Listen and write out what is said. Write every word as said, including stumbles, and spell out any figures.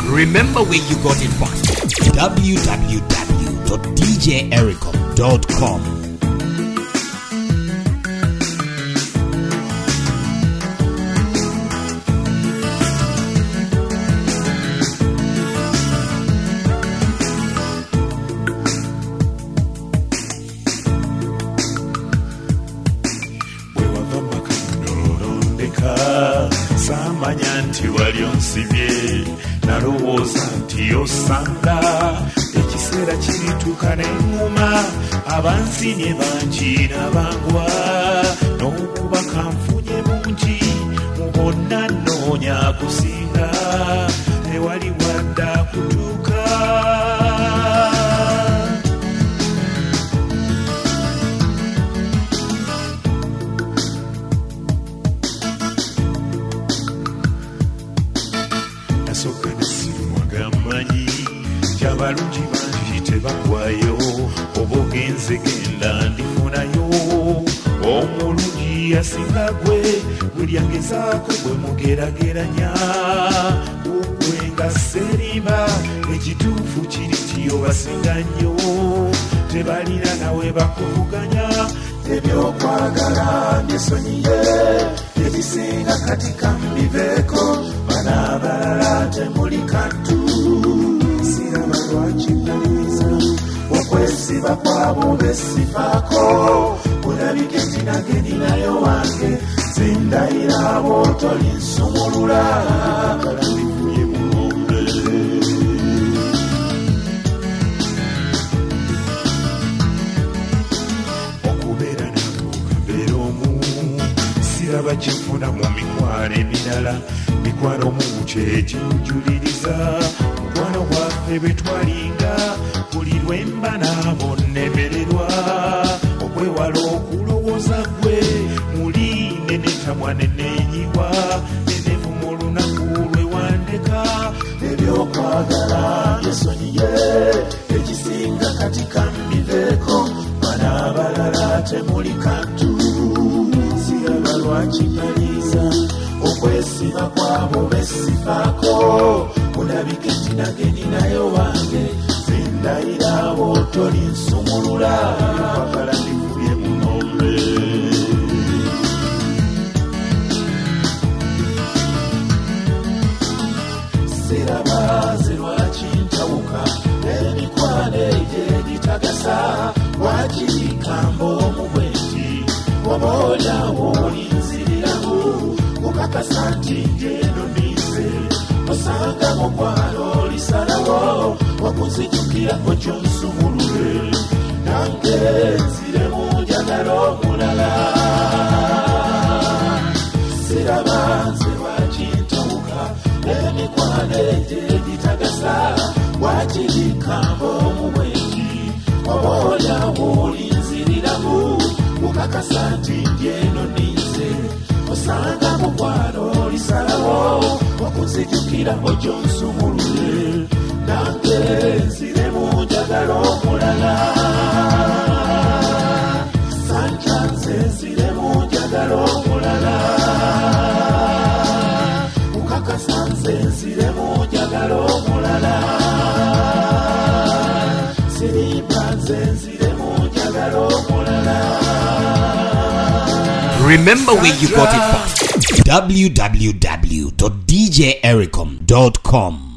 Remember where you got it from. w w w dot d j ericom dot com. Samanya nti wali onsibye nalowooza nti osanga ekiseera kirituuka n'eŋŋuma abansinye bangi n'abangwa n'okuba kanfunye mungi mu bonna nnoonya kusinga tewali wadda kutuuka. Abalungi bangi tebagwayo oba ogenze genda ndifunayo omulungi yasinga gwe buli agezaako bwe mugerageranya gwe nga serimba ekituufu kiri kiyo basinga nnyo tebalina nawe bakuvuganya ebyokwagala byesonyiye ebisinga kati kambiveeko bana abalala temuli kantu okwesiba kwabo besifaako olabika ekinageni nayo wange zindayira abo tolinsumulula kalambifuye mu ngombe. Okubeera nabo kambeera omu siraba kyefuna mu mikwano emirala mikwano mu kyekinjuliriza mukwano gwaffe bwe twalinga buli lwemba naabo nnemererwa okwewala okulowooza gwe muli nenetamwa nenenyiwa nenevu mu lunaku lwewandeka ebyokwagala byesonyiye ekisinga kati kambiveeko bana abalala temuli kantu siraba lwakimaliza okwesiba kwabo besifaako kulabika ekinageni nayo wange zindayira abo tolinsumulula kwagala ndifuye mu ngombe. Siraba zirwaki ntawuka emikwano egyegitagasa wakikamba omubwenti oba olyawo olinziriramu okakasa nti njeno nize osanga mukwano olisalawo wakuzijukira okyonsumulule nange nzire mu njagala omulala. Siraba nze lwakintawuka emikwano egyegitagasa wakirikamba omubwengi oba olyawo olinziriramu okakasa nti njeno nize osanga mukwano olisalawo wakuzijukira okyonsumulule nange nzire mu njagala omulala. Sanja nze nzire mu njagala omulala ukakasa nze nzire mu njagala omulala sirimba nze nzire mu njagala omulala. Remember where you got it from. w w w dot d j ericom dot com.